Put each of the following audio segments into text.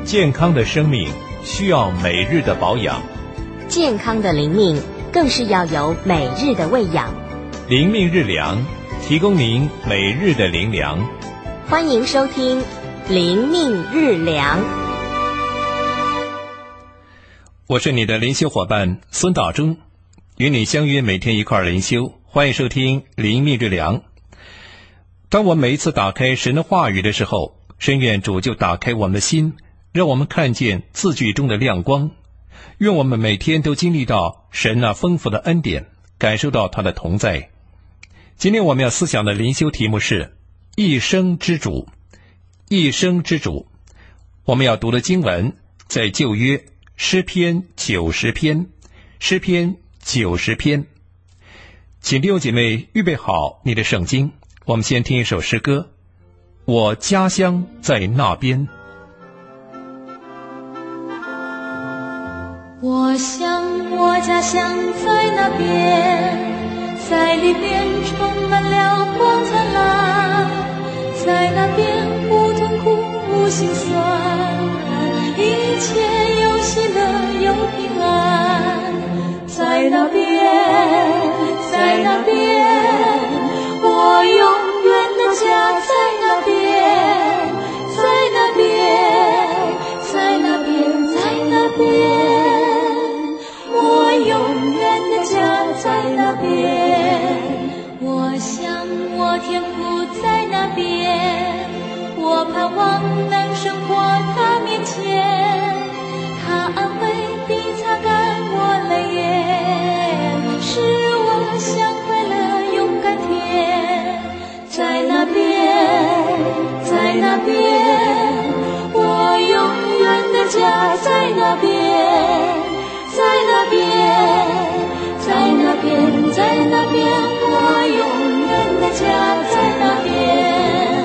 健康的生命需要每日的保养， 健康的灵命更是要有每日的喂养。 灵命日粮，提供您每日的灵粮。 欢迎收听灵命日粮。 我是你的灵修伙伴孙道中，与你相约每天一块灵修。欢迎收听灵命日粮。当我每一次打开神的话语的时候，深愿主就打开我们的心，让我们看见字句中的亮光。愿我们每天都经历到神那丰富的恩典，感受到他的同在。今天我们要思想的灵修题目是一生之主。一生之主，我们要读的经文在旧约诗篇90篇。诗篇90篇，请弟兄姐妹预备好你的圣经，我们先听一首诗歌。我家乡在那边。 我家乡在那边，在里边充满了光灿烂，在那边无痛苦无心酸，一切有喜乐有平安。在那边我永远的家在那边，我永远的家在那边。我想我天父在那边，我盼望能生活他面前，他安慰并擦干我泪眼，使我像快乐勇敢天。在那边我永远的家在那边，我永远的家在那边。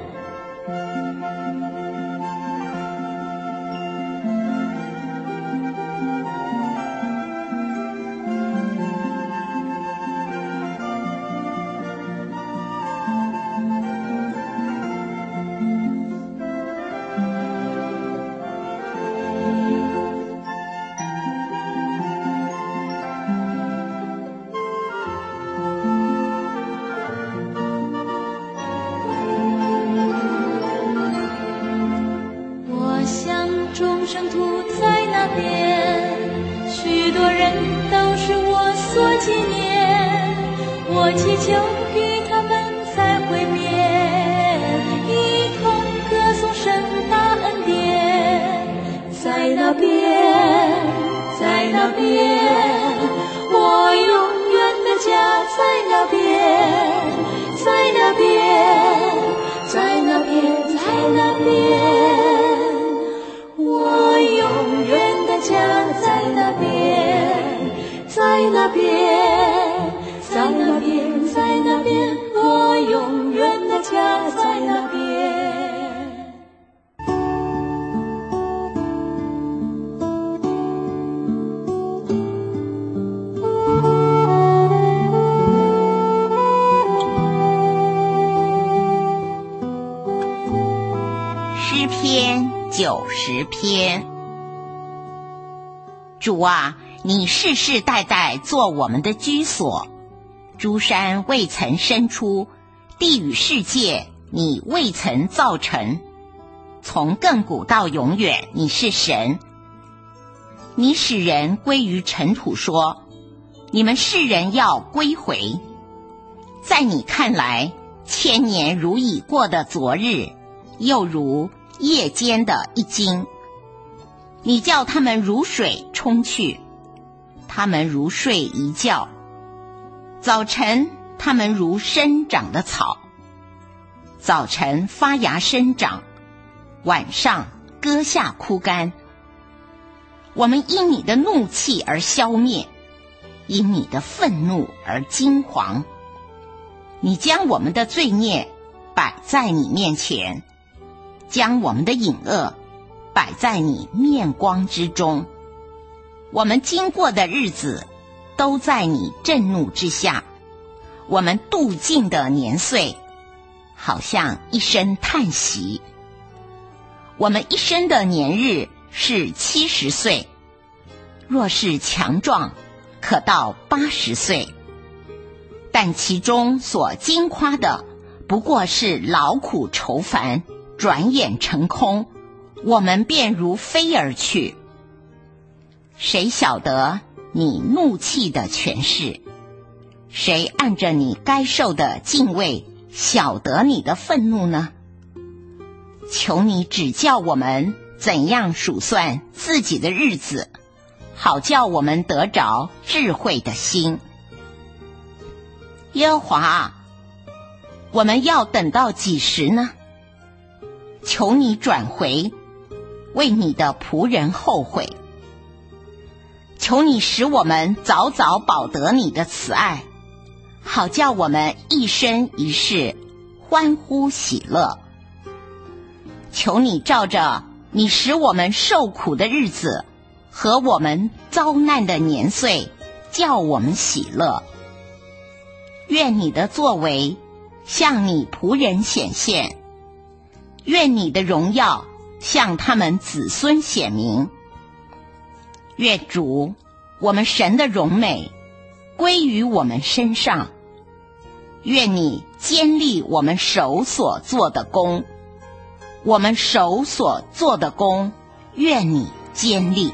我祈求与他们再会面，一同歌颂神大恩典。在那边我永远的家在那边，我永远的家在那边，我永远的家在那边。 诗篇90篇。主啊，你世世代代做我们的居所，诸山未曾生出，地与世界你未曾造成。从亘古到永远，你是神。你使人归于尘土，说你们世人要归回。在你看来，千年如已过的昨日，又如夜间的一经。你叫他们如水冲去，他们如睡一觉。早晨他们如生长的草，早晨发芽生长，晚上割下枯干。我们因你的怒气而消灭，因你的愤怒而惊惶。你将我们的罪孽摆在你面前，将我们的隐恶摆在你面光之中。我们经过的日子都在你震怒之下，我们度尽的年岁好像一声叹息。 我们一生的年日是70岁，若是强壮，可到80岁。但其中所经夸的，不过是劳苦愁烦，转眼成空，我们便如飞而去。谁晓得你怒气的权势？谁按着你该受的敬畏，晓得你的愤怒呢？求你指教我们怎样数算自己的日子，好叫我们得着智慧的心。耶和华，我们要等到几时呢？求你转回，为你的仆人后悔。求你使我们早早饱得你的慈爱，好叫我们一生一世欢呼喜乐。求你照着你使我们受苦的日子和我们遭难的年岁，叫我们喜乐。愿你的作为向你仆人显现，愿你的荣耀向他们子孙显明。愿主我们神的荣美归于我们身上，愿你坚立我们手所做的工，我们手所做的工，愿你坚立。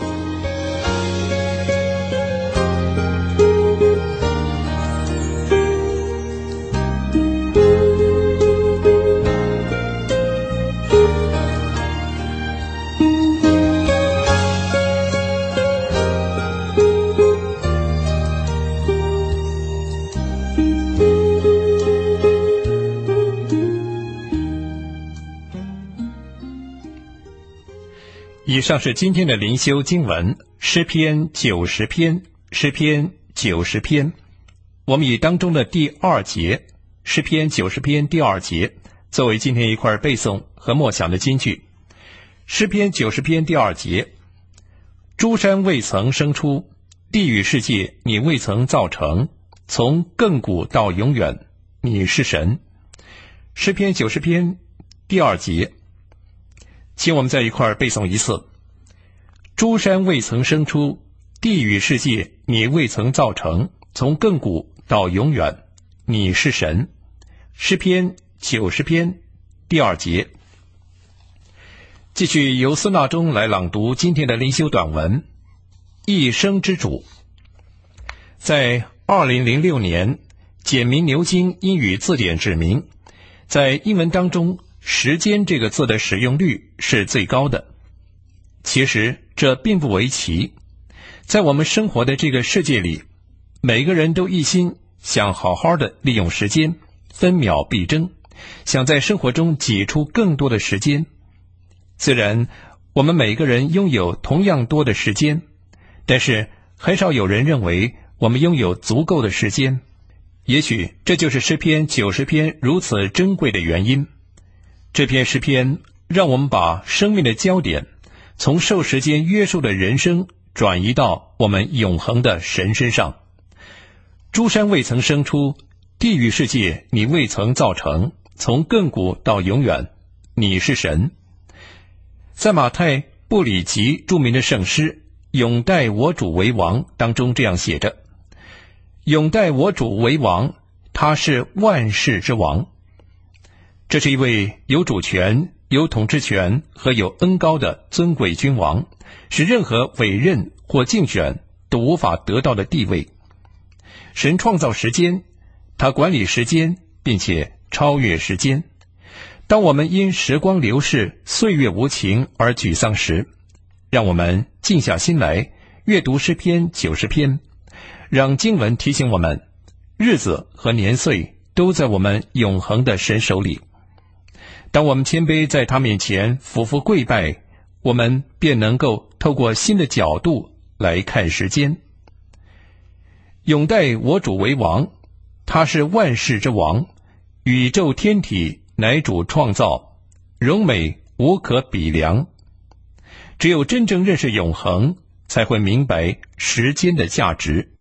以上是今天的灵修经文，诗篇90篇，诗篇90篇。我们以当中的第2节，诗篇90篇第2节，作为今天一块背诵和默想的金句。诗篇90篇第2节，诸山未曾生出，地与世界你未曾造成，从亘古到永远，你是神。诗篇90篇第2节，请我们再一块背诵一次。诸山未曾生出，地与世界你未曾造成，从亘古到永远，你是神。诗篇90篇第2节。继续由孙大中来朗读今天的灵修短文，一生之主。在2006年，简明牛津英语字典指明，在英文当中，时间这个字的使用率是最高的。其实这并不为奇，在我们生活的这个世界里，每个人都一心想好好的利用时间，分秒必争，想在生活中挤出更多的时间。虽然我们每个人拥有同样多的时间，但是很少有人认为我们拥有足够的时间。也许这就是诗篇90篇如此珍贵的原因。这篇诗篇让我们把生命的焦点从受时间约束的人生转移到我们永恒的神身上。诸山未曾生出，地与世界你未曾造成，从亘古到永远，你是神。在马太布里吉著名的圣诗永戴我主为王当中这样写着，永戴我主为王，他是万世之王。这是一位有主权、有统治权和有恩高的尊贵君王，是任何委任或竞选都无法得到的地位。神创造时间，他管理时间，并且超越时间。当我们因时光流逝、岁月无情而沮丧时，让我们静下心来阅读诗篇90篇，让经文提醒我们，日子和年岁都在我们永恒的神手里。当我们谦卑在他面前俯伏跪拜，我们便能够透过新的角度来看时间。永戴我主为王，他是万世之王，宇宙天体乃主创造，荣美无可比量。只有真正认识永恒，才会明白时间的价值。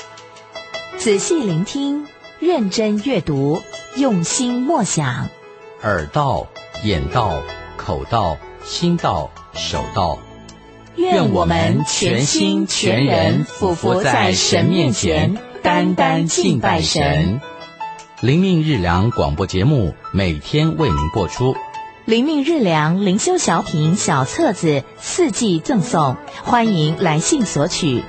仔细聆听，认真阅读，用心默想。 耳道、眼道、口道、心道、手道。 愿我们全心全人俯伏在神面前，单单敬拜神。 灵命日粮广播节目每天为您播出。 灵命日粮灵修小品小册子4季赠送，欢迎来信索取。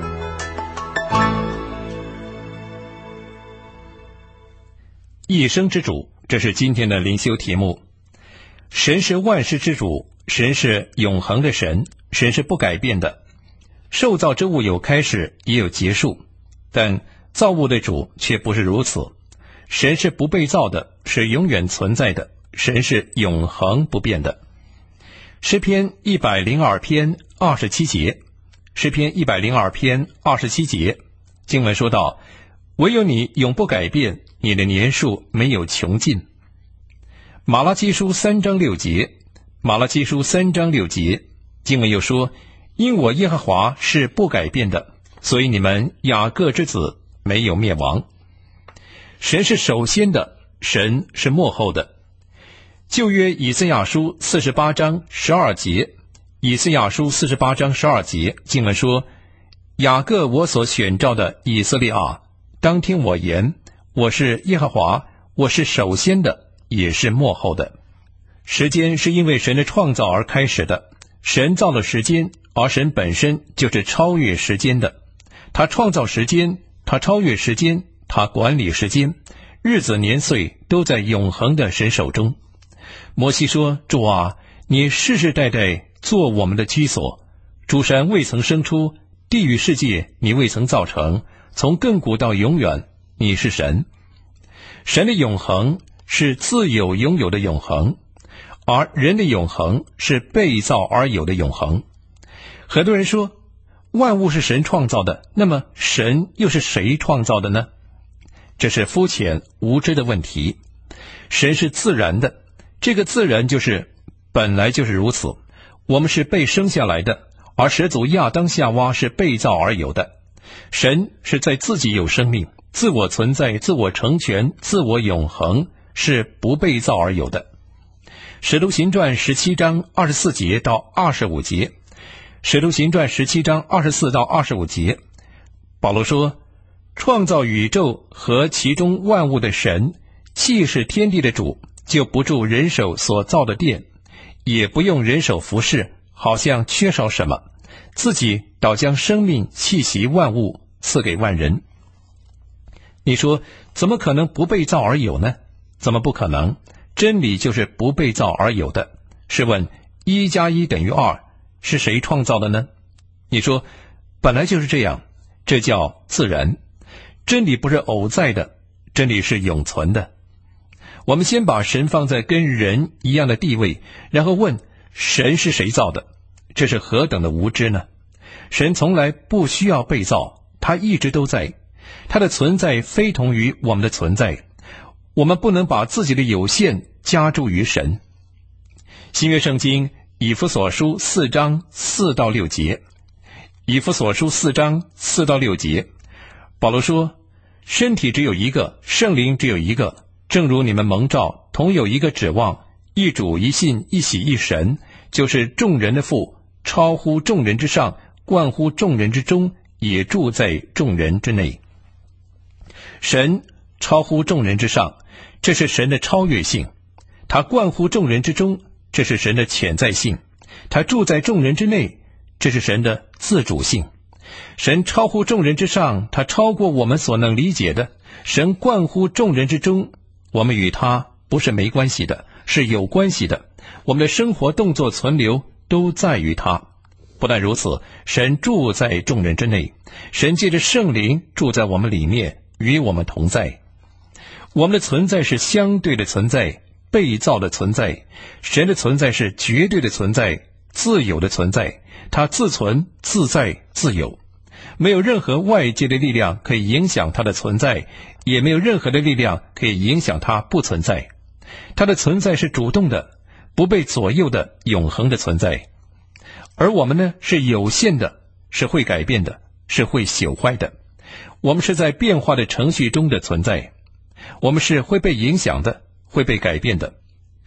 一生之主，这是今天的灵修题目。神是万事之主，神是永恒的神，神是不改变的。受造之物有开始也有结束，但造物的主却不是如此。神是不被造的，是永远存在的，神是永恒不变的。诗篇102篇27节，诗篇102篇27节，经文说道：唯有你永不改变，你的年数没有穷尽。马拉基书3章6节，马拉基书3章6节，经文又说：因我耶和华是不改变的，所以你们雅各之子没有灭亡。神是首先的，神是末后的。旧约以赛亚书48章12节，以赛亚书48章12节，经文说：雅各我所选召的以色列啊，当听我言，我是耶和华，我是首先的，也是末后的。时间是因为神的创造而开始的，神造了时间，而神本身就是超越时间的。他创造时间，他超越时间，他管理时间，日子年岁都在永恒的神手中。摩西说：主啊，你世世代代做我们的居所，诸山未曾生出，地狱世界你未曾造成，从亘古到永远，你是神。神的永恒是自有拥有的永恒，而人的永恒是被造而有的永恒。很多人说万物是神创造的，那么神又是谁创造的呢？这是肤浅无知的问题。神是自然的，这个自然就是本来就是如此。我们是被生下来的，而始祖亚当夏娃是被造而有的。神是在自己有生命，自我存在，自我成全，自我永恒，是不被造而有的。使徒行传17章24节到25节，使徒行传17章24到25节，保罗说：创造宇宙和其中万物的神，既是天地的主，就不住人手所造的殿，也不用人手服侍，好像缺少什么，自己倒将生命气息万物赐给万人。你说怎么可能不被造而有呢？怎么不可能？真理就是不被造而有的。试问1加1等于2，是谁创造的呢？你说本来就是这样，这叫自然。真理不是偶在的，真理是永存的。我们先把神放在跟人一样的地位，然后问神是谁造的，这是何等的无知呢？神从来不需要被造，他一直都在，他的存在非同于我们的存在，我们不能把自己的有限加诸于神。新约圣经以弗所书4章4到6节，以弗所书4章4到6节，保罗说：身体只有一个，圣灵只有一个，正如你们蒙召同有一个指望，一主一信一喜一神，就是众人的父，超乎众人之上，冠乎众人之中，也住在众人之内。神超乎众人之上，这是神的超越性；他冠乎众人之中，这是神的潜在性；他住在众人之内，这是神的自主性。神超乎众人之上，他超过我们所能理解的；神冠乎众人之中，我们与他不是没关系的，是有关系的。我们的生活动作存留都在于他。不但如此，神住在众人之内，神借着圣灵住在我们里面，与我们同在。我们的存在是相对的存在，被造的存在。神的存在是绝对的存在，自有的存在，他自存自在自有，没有任何外界的力量可以影响他的存在，也没有任何的力量可以影响他不存在。他的存在是主动的，不被左右的永恒的存在。而我们呢，是有限的，是会改变的，是会朽坏的。我们是在变化的程序中的存在，我们是会被影响的，会被改变的。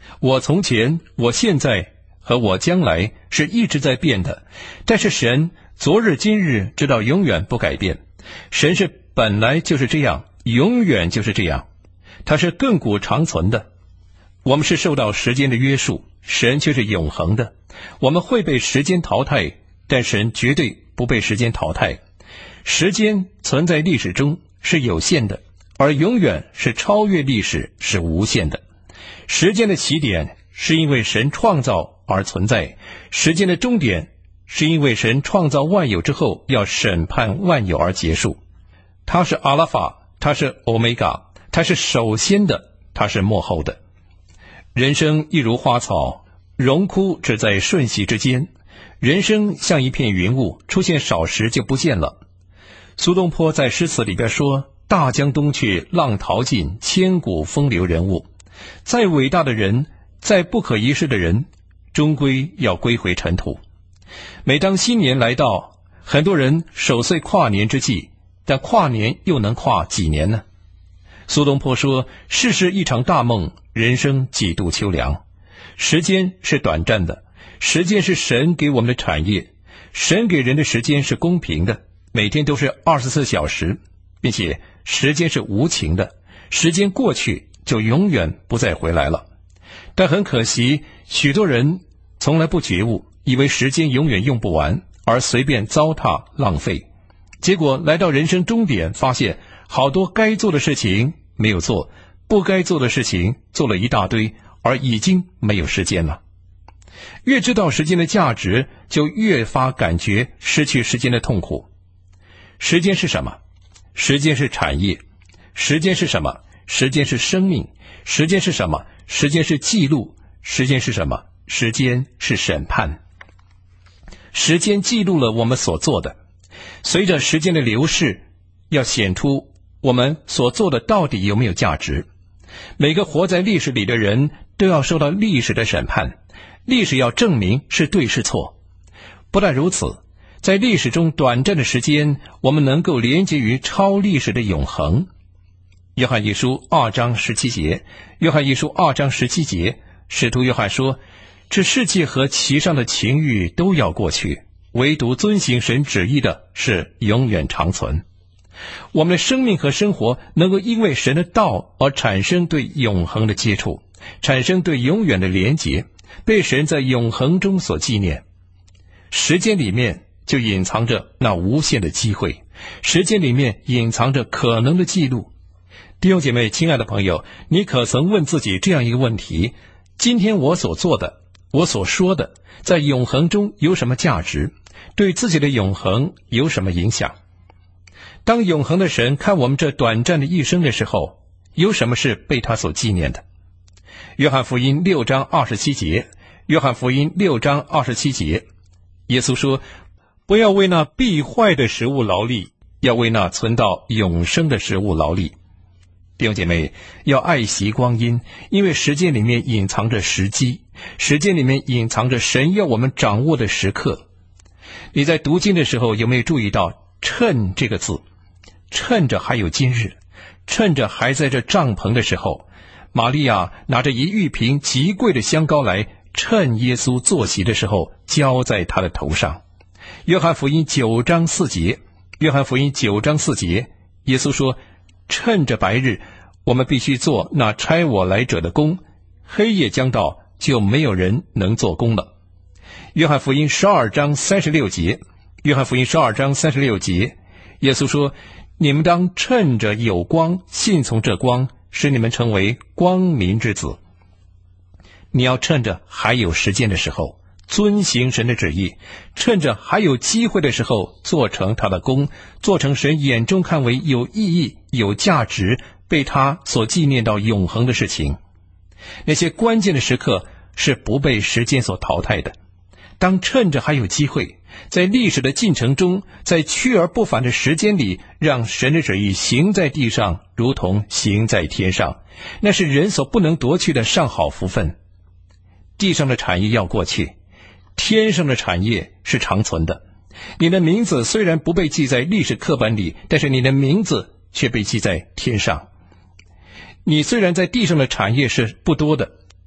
我从前、我现在和我将来是一直在变的，但是神昨日今日直到永远不改变。神是本来就是这样，永远就是这样，他是亘古长存的。我们是受到时间的约束，神却是永恒的。我们会被时间淘汰，但神绝对不被时间淘汰。时间存在历史中是有限的，而永远是超越历史，是无限的。时间的起点是因为神创造而存在，时间的终点是因为神创造万有之后要审判万有而结束。他是阿拉法，他是欧米伽，他是首先的，他是末后的。人生一如花草，荣枯只在瞬息之间。人生像一片云雾，出现少时就不见了。苏东坡在诗词里边说，大江东去，浪淘尽，千古风流人物。再伟大的人，再不可一世的人，终归要归回尘土。每当新年来到，很多人守岁跨年之际，但跨年又能跨几年呢？苏东坡说，世事一场大梦，人生几度秋凉。时间是短暂的，时间是神给我们的产业，神给人的时间是公平的，每天都是24小时，并且时间是无情的，时间过去就永远不再回来了。但很可惜，许多人从来不觉悟，以为时间永远用不完，而随便糟蹋浪费。结果来到人生终点，发现好多该做的事情没有做，不该做的事情做了一大堆，而已经没有时间了。越知道时间的价值，就越发感觉失去时间的痛苦。时间是什么？时间是产业。时间是什么？时间是生命。时间是什么？时间是记录。时间是什么？时间是审判。时间记录了我们所做的，随着时间的流逝，要显出我们所做的到底有没有价值。每个活在历史里的人都要受到历史的审判，历史要证明是对是错。不但如此，在历史中短暂的时间，我们能够连接于超历史的永恒。约翰一书2章17节，约翰一书2章17节，使徒约翰说，这世界和其上的情欲都要过去，唯独遵行神旨意的是永远长存。我们的生命和生活能够因为神的道而产生对永恒的接触，产生对永远的连结，被神在永恒中所纪念。时间里面就隐藏着那无限的机会，时间里面隐藏着可能的记录。弟兄姐妹，亲爱的朋友，你可曾问自己这样一个问题：今天我所做的，我所说的，在永恒中有什么价值？对自己的永恒有什么影响？当永恒的神看我们这短暂的一生的时候，有什么是被他所纪念的？约翰福音6章27节，约翰福音6章27节，耶稣说，不要为那必坏的食物劳力，要为那存到永生的食物劳力。弟兄姐妹，要爱惜光阴，因为时间里面隐藏着时机，时间里面隐藏着神要我们掌握的时刻。你在读经的时候有没有注意到趁这个字？趁着还有今日，趁着还在这帐篷的时候，玛利亚拿着一玉瓶极贵的香膏来，趁耶稣坐席的时候浇在他的头上。约翰福音9章4节，约翰福音9章4节，耶稣说，趁着白日，我们必须做那差我来者的工，黑夜将到，就没有人能做工了。约翰福音12章36节，约翰福音12章36节，耶稣说，你们当趁着有光，信从这光，使你们成为光明之子。你要趁着还有时间的时候，遵行神的旨意，趁着还有机会的时候，做成他的工，做成神眼中看为有意义、有价值、被他所纪念到永恒的事情。那些关键的时刻是不被时间所淘汰的。当趁着还有机会，在历史的进程中，在去而不返的时间里，让神的旨意行在地上，如同行在天上，那是人所不能夺去的上好福分。地上的产业要过去，天上的产业是长存的。你的名字虽然不被记在历史课本里，但是你的名字却被记在天上。你虽然在地上的产业是不多的，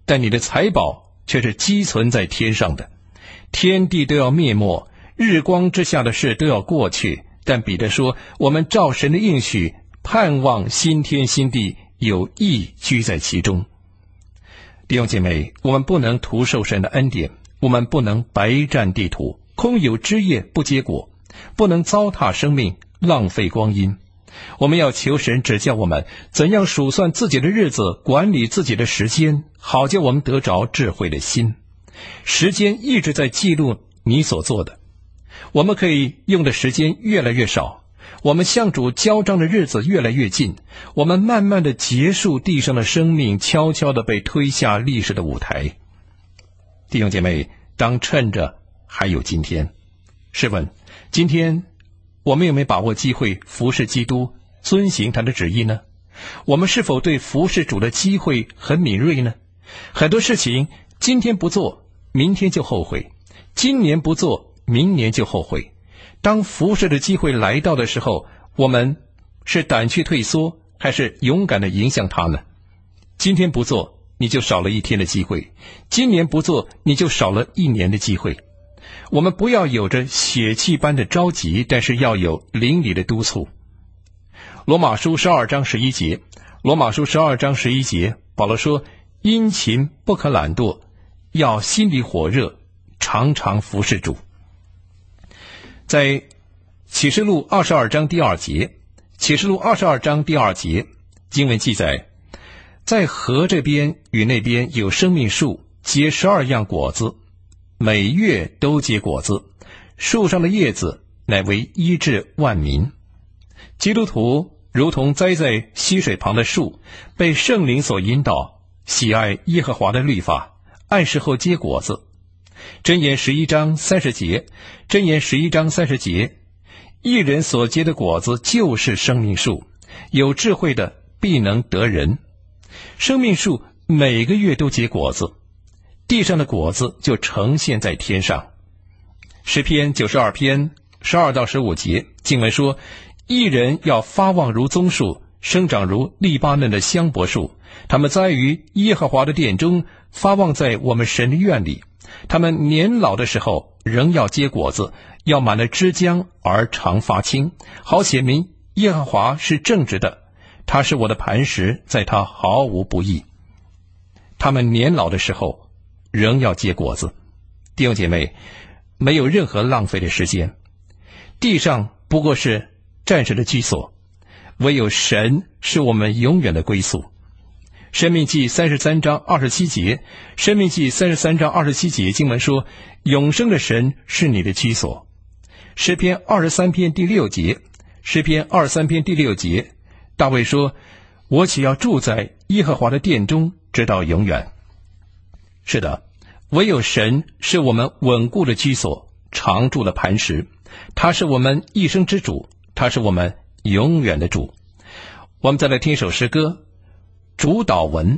但你的财宝却是积存在天上的。天地都要灭没，日光之下的事都要过去，但彼得说，我们照神的应许，盼望新天新地，有义居在其中。弟兄姐妹，我们不能徒受神的恩典，我们不能白占地土，空有枝叶不结果，不能糟蹋生命，浪费光阴。我们要求神指教我们怎样数算自己的日子，管理自己的时间，好叫我们得着智慧的心。时间一直在记录你所做的，我们可以用的时间越来越少，我们向主交账的日子越来越近，我们慢慢的结束地上的生命，悄悄的被推下历史的舞台。弟兄姐妹，当趁着还有今天。试问，今天我们有没有把握机会服侍基督，遵行他的旨意呢？我们是否对服侍主的机会很敏锐呢？很多事情今天不做，明天就后悔；今年不做，明年就后悔。当服侍的机会来到的时候，我们是胆怯退缩，还是勇敢地迎向他呢？今天不做，你就少了一天的机会；今年不做，你就少了一年的机会。我们不要有着血气般的着急，但是要有灵里的督促。罗马书12章11节，罗马书12章11节，保罗说，殷勤不可懒惰，要心里火热，常常服侍主。在启示录22章第2节，启示录22章第2节，经文记载，在河这边与那边有生命树，结12样果子，每月都结果子，树上的叶子乃为医治万民。基督徒如同栽在溪水旁的树，被圣灵所引导，喜爱耶和华的律法，按时候结果子。箴言11章30节，箴言11章30节，一人所结的果子就是生命树，有智慧的必能得人。生命树每个月都结果子，地上的果子就呈现在天上。诗篇92篇12到15节，经文说，一人要发旺如棕树，生长如利巴嫩的香柏树，他们栽于耶和华的殿中，发旺在我们神的院里。他们年老的时候仍要结果子，要满了枝浆而常发青，好显明耶和华是正直的，他是我的磐石，在他毫无不义。他们年老的时候仍要结果子。弟兄姐妹，没有任何浪费的时间，地上不过是暂时的居所，唯有神是我们永远的归宿。申命记33章27节，申命记33章27节经文说，永生的神是你的居所。诗篇23篇第6节，诗篇23篇第6节，大卫说，我岂要住在耶和华的殿中，直到永远。是的，唯有神是我们稳固的居所，常住的磐石，他是我们一生之主，他是我们永远的主。我们再来听一首诗歌，主祷文。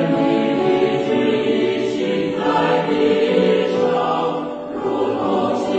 我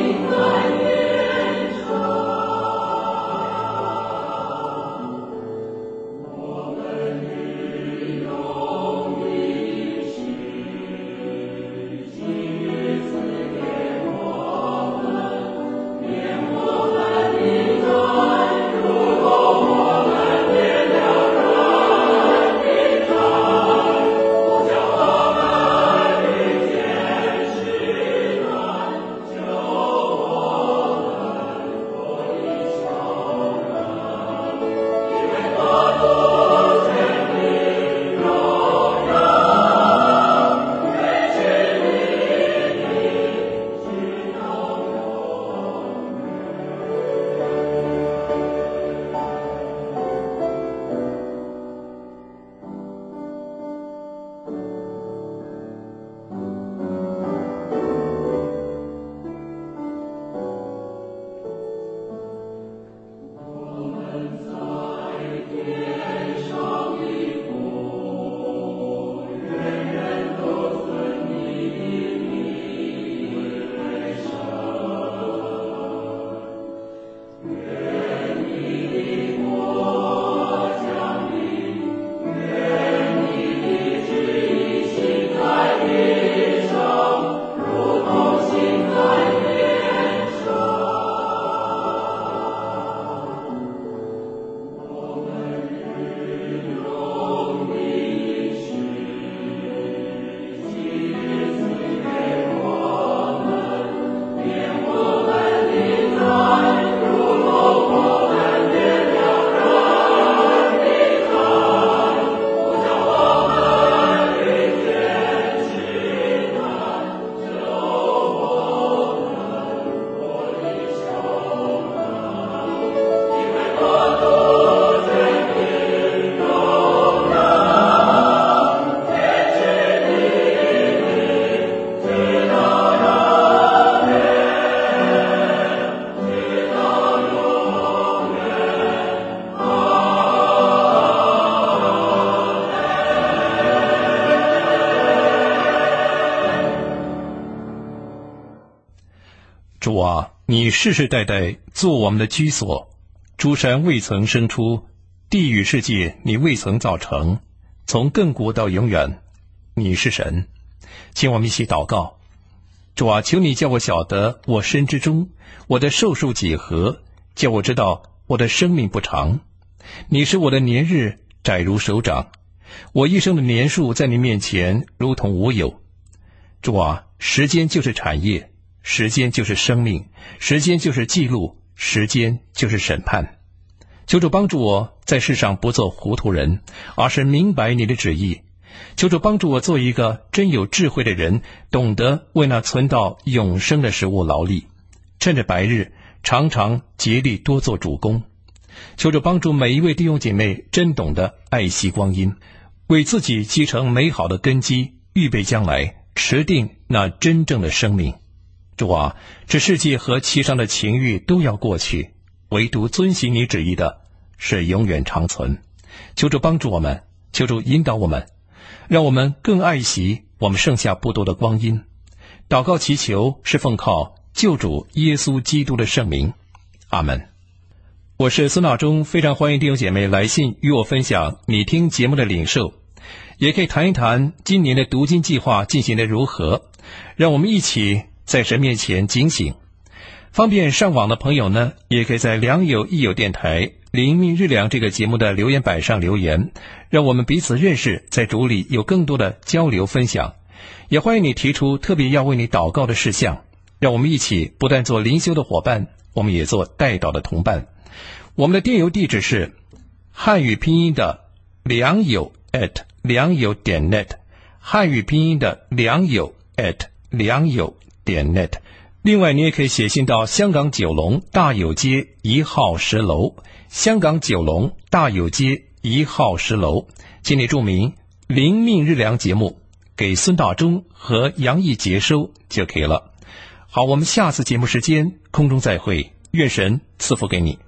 你世世代代做我们的居所，诸山未曾生出，地与世界你未曾造成，从亘古到永远，你是神。请我们一起祷告。主啊，求你叫我晓得我身之中，我的寿数几何，叫我知道我的生命不长。你是我的年日窄如手掌，我一生的年数在你面前如同无有。主啊，时间就是产业，时间就是生命，时间就是记录，时间就是审判。求主帮助我在世上不做糊涂人，而是明白你的旨意。求主帮助我做一个真有智慧的人，懂得为那存到永生的食物劳力，趁着白日常常竭力多做主工。求主帮助每一位弟兄姐妹真懂得爱惜光阴，为自己积成美好的根基，预备将来持定那真正的生命。主啊，这世界和其上的情欲都要过去，唯独遵行你旨意的是永远长存。求主帮助我们，求主引导我们，让我们更爱惜我们剩下不多的光阴。祷告祈求是奉靠救主耶稣基督的圣名，阿们。我是孙老忠，非常欢迎弟兄姐妹来信与我分享你听节目的领受，也可以谈一谈今年的读经计划进行得如何，让我们一起在神面前警醒。方便上网的朋友呢，也可以在良友益友电台灵命日粮这个节目的留言板上留言，让我们彼此认识，在主里有更多的交流分享。也欢迎你提出特别要为你祷告的事项，让我们一起不但做灵修的伙伴，我们也做代祷的同伴。我们的电邮地址是汉语拼音的良友良友.net， 汉语拼音的良友良友.net。另外，你也可以写信到香港九龙大有街1号10楼，香港九龙大有街1号10楼，请你注明灵命日粮节目，给孙大中和杨毅接收就可以了。好，我们下次节目时间空中再会，愿神赐福给你。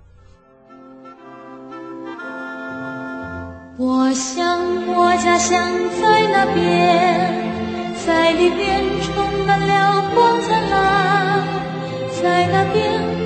我想我家乡在那边，在里边充满了光灿烂，在那边